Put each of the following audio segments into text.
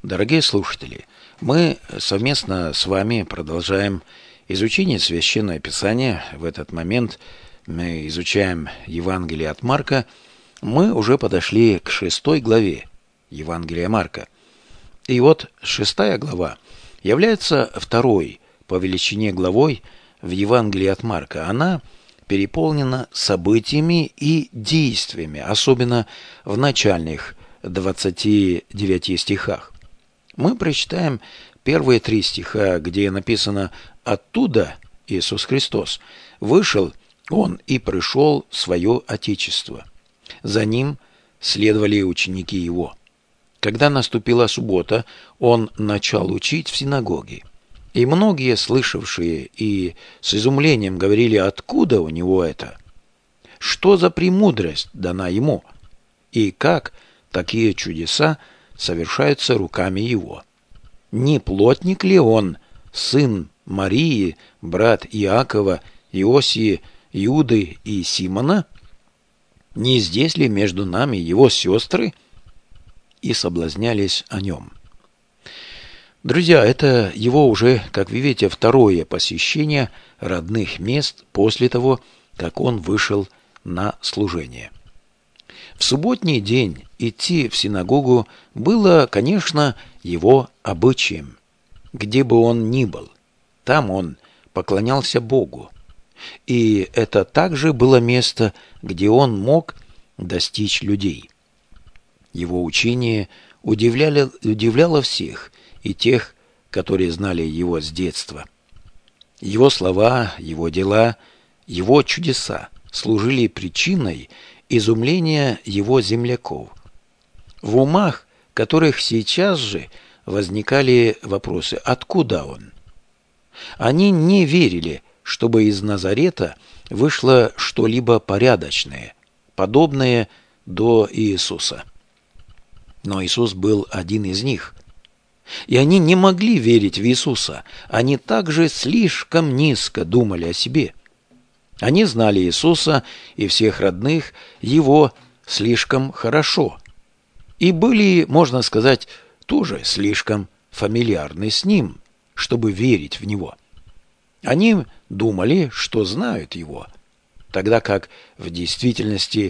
Дорогие слушатели, мы совместно с вами продолжаем изучение Священного Писания. В этот момент мы изучаем Евангелие от Марка. Мы уже подошли к 6 главе Евангелия Марка. И вот 6 глава является второй по величине главой в Евангелии от Марка. Она переполнена событиями и действиями, особенно в начальных 29 стихах. Мы прочитаем первые 3 стиха, где написано: «Оттуда Иисус Христос вышел, Он и пришел в свое Отечество. За Ним следовали ученики Его. Когда наступила суббота, Он начал учить в синагоге. И многие, слышавшие и с изумлением говорили, откуда у Него это? Что за премудрость дана Ему? И как такие чудеса совершаются руками Его? Не плотник ли Он, сын Марии, брат Иакова, Иосии, Иуды и Симона? Не здесь ли между нами Его сестры?» И соблазнялись о Нем. Друзья, это Его уже, как вы видите, второе посещение родных мест после того, как Он вышел на служение. В субботний день идти в синагогу было, конечно, Его обычаем. Где бы Он ни был, там Он поклонялся Богу. И это также было место, где Он мог достичь людей. Его учение удивляло всех, и тех, которые знали Его с детства. Его слова, Его дела, Его чудеса служили причиной изумления Его земляков. В умах которых сейчас же возникали вопросы: откуда Он? Они не верили, чтобы из Назарета вышло что-либо порядочное, подобное до Иисуса. Но Иисус был один из них. И они не могли верить в Иисуса. Они также слишком низко думали о себе. Они знали Иисуса и всех родных Его слишком хорошо. И были, можно сказать, тоже слишком фамильярны с Ним, чтобы верить в Него. Они думали, что знают Его, тогда как в действительности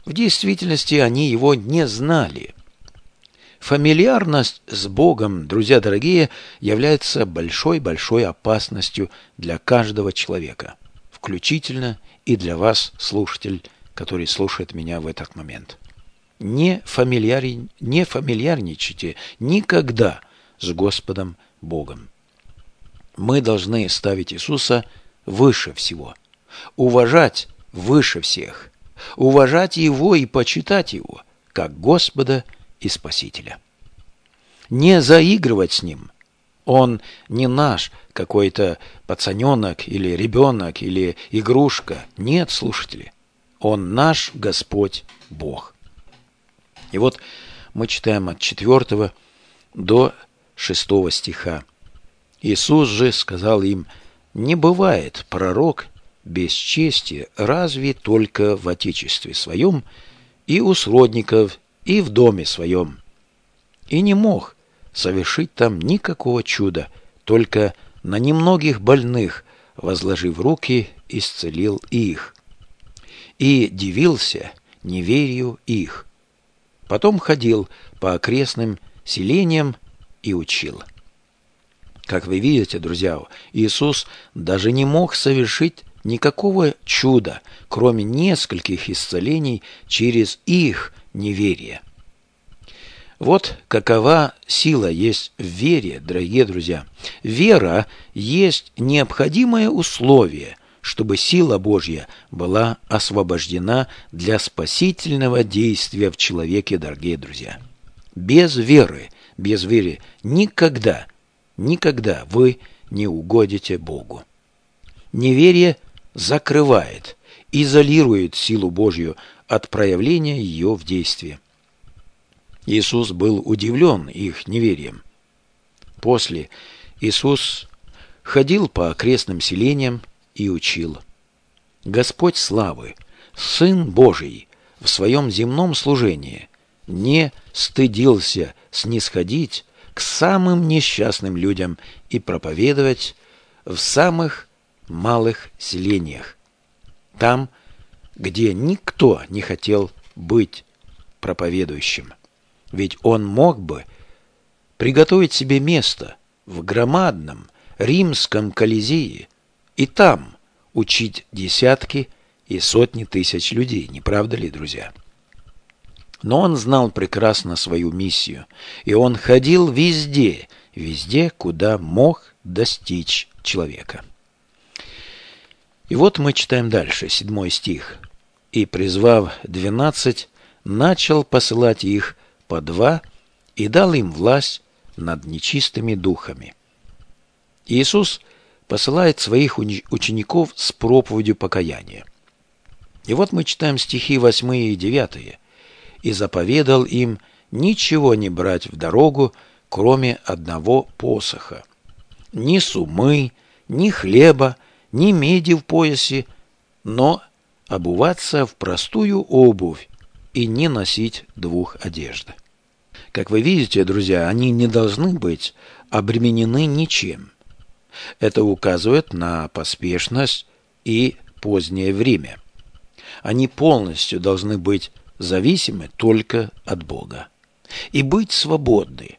они Его не знали. Фамильярность с Богом, друзья дорогие, является большой-большой опасностью для каждого человека, включительно и для вас, слушатель, который слушает меня в этот момент. Не фамильярничайте никогда с Господом Богом. Мы должны ставить Иисуса выше всего, уважать выше всех, уважать Его и почитать Его, как Господа и Спасителя. Не заигрывать с Ним. Он не наш какой-то пацаненок или ребенок или игрушка. Нет, слушатели, Он наш Господь Бог. И вот мы читаем от 4 до 6 стиха. «Иисус же сказал им: не бывает пророк без чести разве только в отечестве своем и у сродников, и в доме своем. И не мог совершить там никакого чуда, только на немногих больных, возложив руки, исцелил их. И дивился неверию их. Потом ходил по окрестным селениям и учил». Как вы видите, друзья, Иисус даже не мог совершить никакого чуда, кроме нескольких исцелений через их неверие. Вот какова сила есть в вере, дорогие друзья. Вера есть необходимое условие, чтобы сила Божья была освобождена для спасительного действия в человеке, дорогие друзья. Без веры никогда вы не угодите Богу. Неверие закрывает, изолирует силу Божью от проявления ее в действии. Иисус был удивлен их неверием. После Иисус ходил по окрестным селениям и учил. Господь славы, Сын Божий, в своем земном служении не стыдился снисходить к самым несчастным людям и проповедовать в самых малых селениях, там, где никто не хотел быть проповедующим. Ведь он мог бы приготовить себе место в громадном римском Колизее и там учить десятки и сотни тысяч людей, не правда ли, друзья? Но он знал прекрасно свою миссию, и он ходил везде, куда мог достичь человека. И вот мы читаем дальше, 7 стих. «И, призвав 12, начал посылать их по 2 и дал им власть над нечистыми духами». Иисус посылает своих учеников с проповедью покаяния. И вот мы читаем стихи 8 и 9. «И заповедал им ничего не брать в дорогу, кроме одного посоха. Ни сумы, ни хлеба, ни меди в поясе, но обуваться в простую обувь и не носить 2 одежд». Как вы видите, друзья, они не должны быть обременены ничем. Это указывает на поспешность и позднее время. Они полностью должны быть зависимы только от Бога. И быть свободны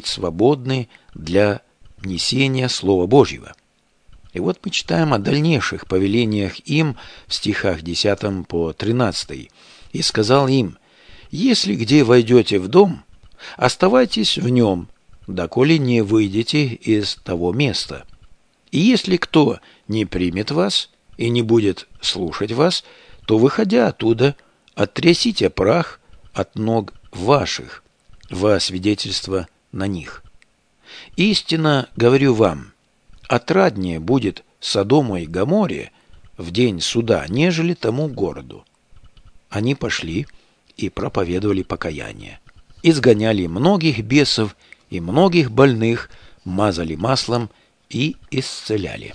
для несения Слова Божьего. И вот мы читаем о дальнейших повелениях им в стихах 10 по 13. «И сказал им: если где войдете в дом, оставайтесь в нем, доколе не выйдете из того места. И если кто не примет вас и не будет слушать вас, то, выходя оттуда, оттрясите прах от ног ваших во свидетельство на них. Истинно говорю вам, отраднее будет Содому и Гоморре в день суда, нежели тому городу». Они пошли и проповедовали покаяние, изгоняли многих бесов и многих больных, мазали маслом и исцеляли.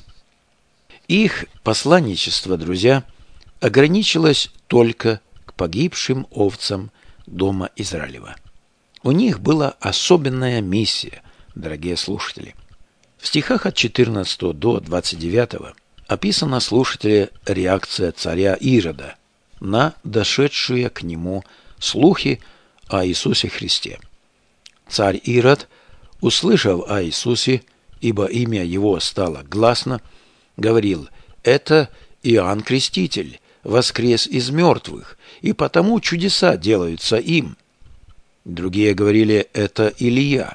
Их посланничество, друзья, ограничилось только к погибшим овцам дома Израилева. У них была особенная миссия, дорогие слушатели. В стихах от 14 до 29 описана, слушатели, реакция царя Ирода на дошедшие к нему слухи о Иисусе Христе. Царь Ирод, услышав о Иисусе, ибо имя его стало гласно, говорил: «Это Иоанн Креститель воскрес из мертвых, и потому чудеса делаются им». Другие говорили: «Это Илия».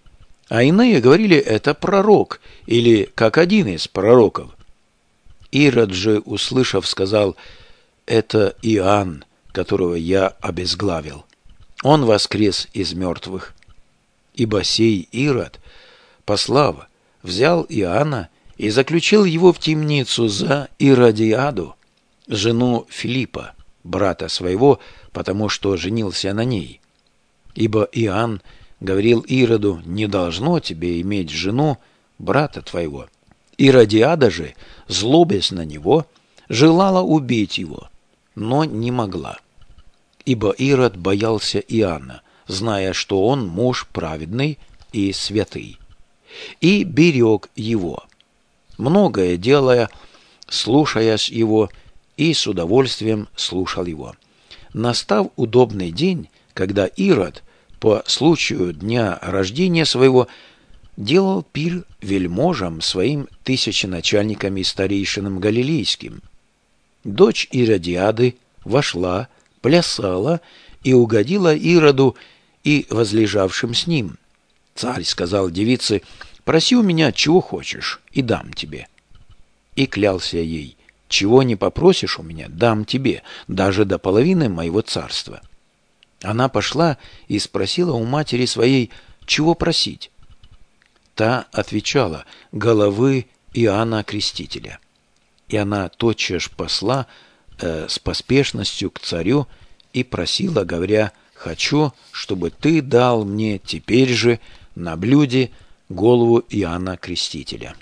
А иные говорили: «Это пророк», или как один из пророков. Ирод же, услышав, сказал: «Это Иоанн, которого я обезглавил. Он воскрес из мертвых». Ибо сей Ирод, послав, взял Иоанна и заключил его в темницу за Иродиаду, жену Филиппа, брата своего, потому что женился на ней. Ибо Иоанн говорил Ироду: «Не должно тебе иметь жену брата твоего». Иродиада же, злобясь на него, желала убить его, но не могла. Ибо Ирод боялся Иоанна, зная, что он муж праведный и святый, и берег его, многое делая, слушаясь его, и с удовольствием слушал его. Настав удобный день, когда Ирод по случаю дня рождения своего делал пир вельможам своим тысяченачальникам и старейшинам галилейским, дочь Иродиады вошла, плясала и угодила Ироду и возлежавшим с ним. Царь сказал девице: «Проси у меня, чего хочешь, и дам тебе». И клялся ей: «Чего не попросишь у меня, дам тебе, даже до половины моего царства». Она пошла и спросила у матери своей, чего просить. Та отвечала: «Головы Иоанна Крестителя». И она тотчас посла с поспешностью к царю и просила, говоря: «Хочу, чтобы ты дал мне теперь же на блюде голову Иоанна Крестителя».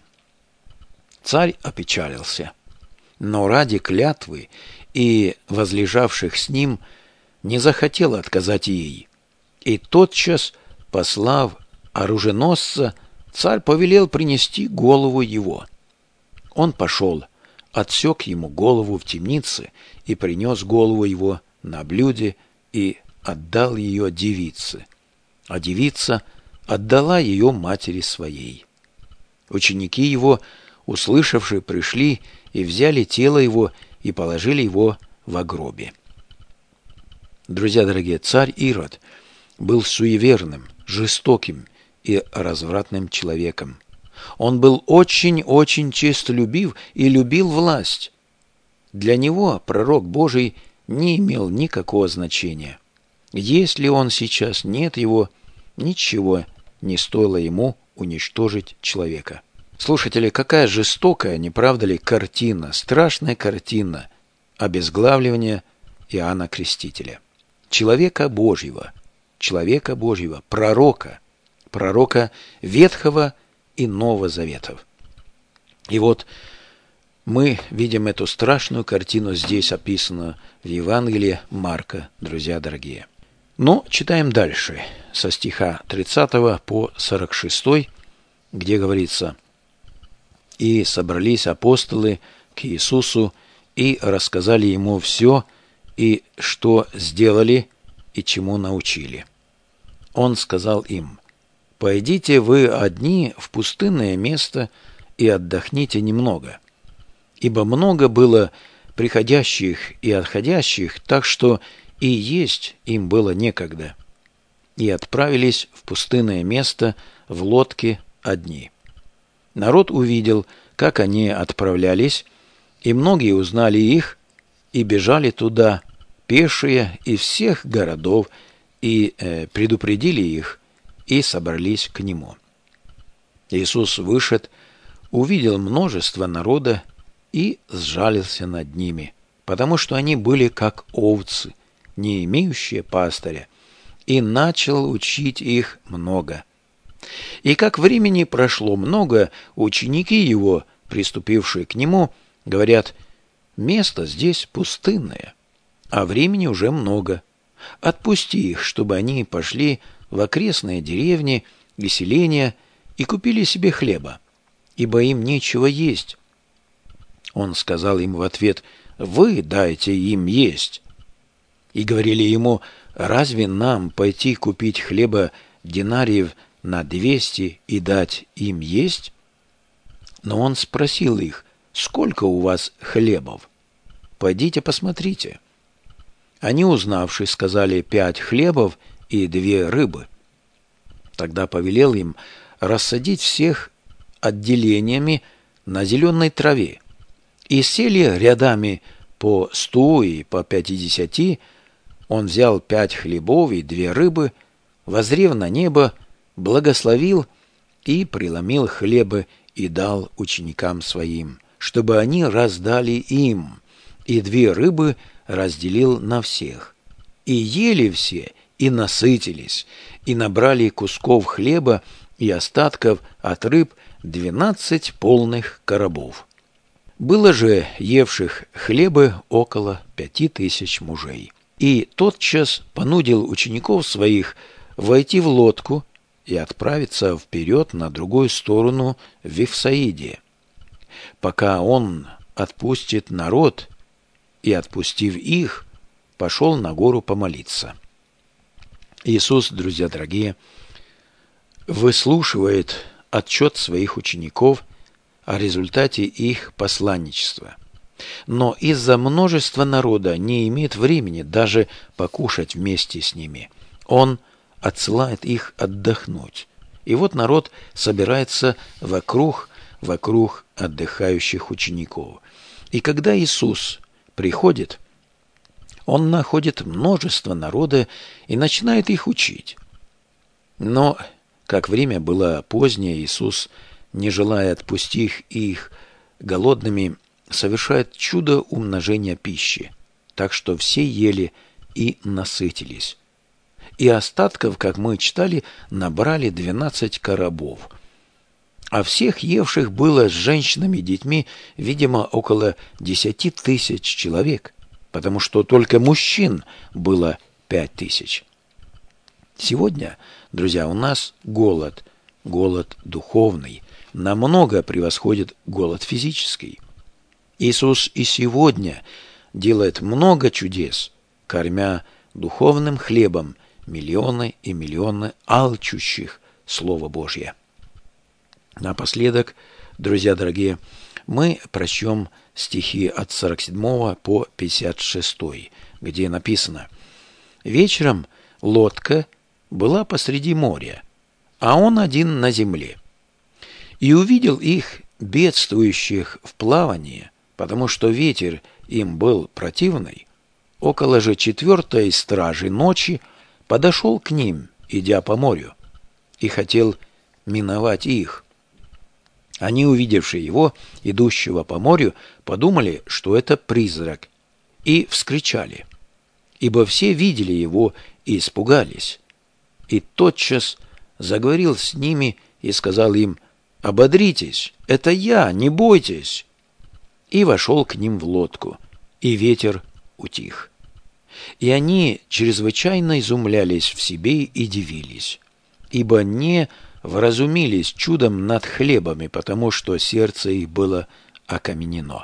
Царь опечалился, но ради клятвы и возлежавших с ним не захотел отказать ей, и тотчас, послав оруженосца, царь повелел принести голову его. Он пошел, отсек ему голову в темнице и принес голову его на блюде и отдал ее девице, а девица отдала ее матери своей. Ученики его, услышавшие, пришли и взяли тело его и положили его во гробе. Друзья дорогие, царь Ирод был суеверным, жестоким и развратным человеком. Он был очень-очень честолюбив и любил власть. Для него пророк Божий не имел никакого значения. Если он сейчас нет его, ничего не стоило ему уничтожить человека. Слушатели, какая жестокая, не правда ли, картина, страшная картина обезглавливания Иоанна Крестителя. Человека Божьего, пророка Ветхого и Нового Заветов. И вот мы видим эту страшную картину здесь описанную в Евангелии Марка, друзья дорогие. Но читаем дальше, со стиха 30 по 46, где говорится: «И собрались апостолы к Иисусу и рассказали ему все, и что сделали, и чему научили. Он сказал им: «Пойдите вы одни в пустынное место и отдохните немного, ибо много было приходящих и отходящих, так что и есть им было некогда». И отправились в пустынное место в лодке одни. Народ увидел, как они отправлялись, и многие узнали их, и бежали туда, пешие из всех городов, и предупредили их, и собрались к нему. Иисус вышед, увидел множество народа и сжалился над ними, потому что они были как овцы, не имеющие пастыря, и начал учить их много. И как времени прошло много, ученики его, приступившие к нему, говорят: «Место здесь пустынное, а времени уже много. Отпусти их, чтобы они пошли в окрестные деревни и селения и купили себе хлеба, ибо им нечего есть». Он сказал им в ответ: «Вы дайте им есть». И говорили ему: «Разве нам пойти купить хлеба динариев на 200 и дать им есть?» Но он спросил их: «Сколько у вас хлебов? Пойдите посмотрите». Они, узнавши, сказали: 5 хлебов и 2 рыбы. Тогда повелел им рассадить всех отделениями на зеленой траве, и сели рядами по 100 и по 50. Он взял 5 хлебов и 2 рыбы, воззрев на небо, благословил и преломил хлебы и дал ученикам своим, чтобы они раздали им, и 2 рыбы разделил на всех. И ели все, и насытились, и набрали кусков хлеба и остатков от рыб 12 полных коробов. Было же евших хлебы около 5000 мужей. И тотчас понудил учеников своих войти в лодку и отправиться вперед на другую сторону в Вифсаиде, пока он отпустит народ, и, отпустив их, пошел на гору помолиться. Иисус, друзья дорогие, выслушивает отчет своих учеников о результате их посланничества. Но из-за множества народа не имеет времени даже покушать вместе с ними. Он отсылает их отдохнуть. И вот народ собирается вокруг отдыхающих учеников. И когда Иисус приходит, он находит множество народа и начинает их учить. Но, как время было позднее, Иисус, не желая отпустить их голодными, совершает чудо умножения пищи, так что все ели и насытились. И остатков, как мы читали, набрали 12 коробов. А всех евших было с женщинами и детьми, видимо, около 10 000 человек, потому что только мужчин было 5000. Сегодня, Друзья, у нас голод духовный, намного превосходит голод физический. Иисус и сегодня делает много чудес, кормя духовным хлебом миллионы и миллионы алчущих Слова Божье. Напоследок, друзья дорогие, мы прочтем стихи от 47 по 56, где написано: «Вечером лодка была посреди моря, а он один на земле. И увидел их, бедствующих в плавании, потому что ветер им был противный. Около же 4-й стражи ночи подошел к ним, идя по морю, и хотел миновать их. Они, увидевши его, идущего по морю, подумали, что это призрак, и вскричали, ибо все видели его и испугались. И тотчас заговорил с ними и сказал им: «Ободритесь, это я, не бойтесь». И вошел к ним в лодку, и ветер утих. И они чрезвычайно изумлялись в себе и дивились, ибо не вразумились чудом над хлебами, потому что сердце их было окаменено.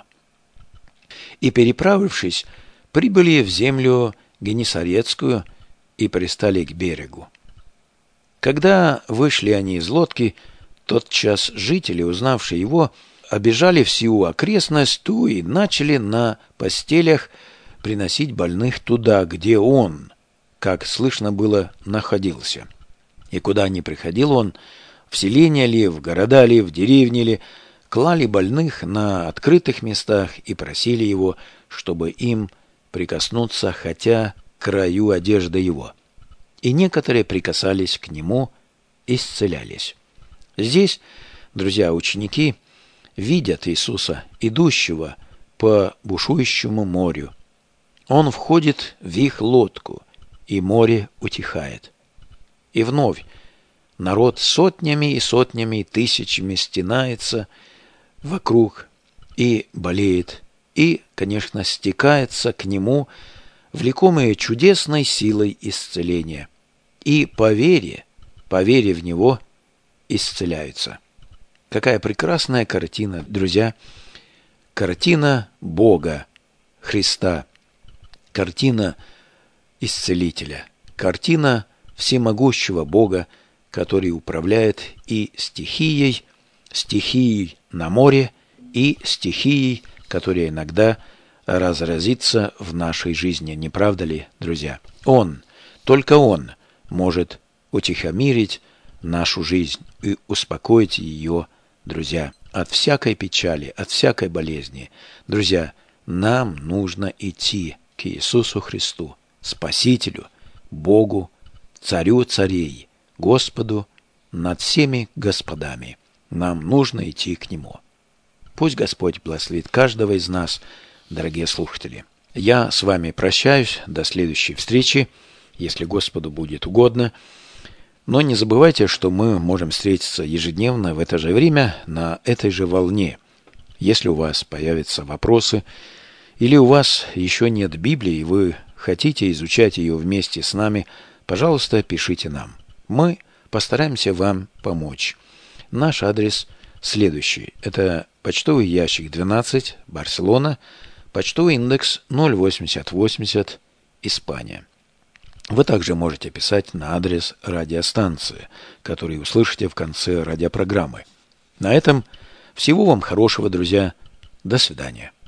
И, переправившись, прибыли в землю Генесарецкую и пристали к берегу. Когда вышли они из лодки, тотчас жители, узнавшие его, обежали всю окрестность ту и начали на постелях приносить больных туда, где он, как слышно было, находился. И куда ни приходил он, в селения ли, в города ли, в деревни ли, клали больных на открытых местах и просили его, чтобы им прикоснуться хотя к краю одежды его. И некоторые прикасались к нему, исцелялись. Здесь, друзья, ученики видят Иисуса, идущего по бушующему морю. Он входит в их лодку, и море утихает. И вновь народ сотнями и сотнями и тысячами стенается вокруг и болеет, и, конечно, стекается к нему, влекомые чудесной силой исцеления. И по вере в него, исцеляются. Какая прекрасная картина, друзья! Картина Бога, Христа, картина Исцелителя, картина всемогущего Бога, который управляет и стихией на море, и стихией, которая иногда разразится в нашей жизни. Не правда ли, друзья? Он, только Он может утихомирить нашу жизнь и успокоить ее, друзья, от всякой печали, от всякой болезни. Друзья, нам нужно идти к Иисусу Христу, Спасителю, Богу, Царю царей, Господу над всеми господами. Нам нужно идти к Нему. Пусть Господь благословит каждого из нас, дорогие слушатели. Я с вами прощаюсь до следующей встречи, если Господу будет угодно. Но не забывайте, что мы можем встретиться ежедневно в это же время на этой же волне. Если у вас появятся вопросы, или у вас еще нет Библии, и вы хотите изучать ее вместе с нами, пожалуйста, пишите нам. Мы постараемся вам помочь. Наш адрес следующий. Это почтовый ящик 12, Барселона, почтовый индекс 08080, Испания. Вы также можете писать на адрес радиостанции, который услышите в конце радиопрограммы. На этом всего вам хорошего, друзья. До свидания.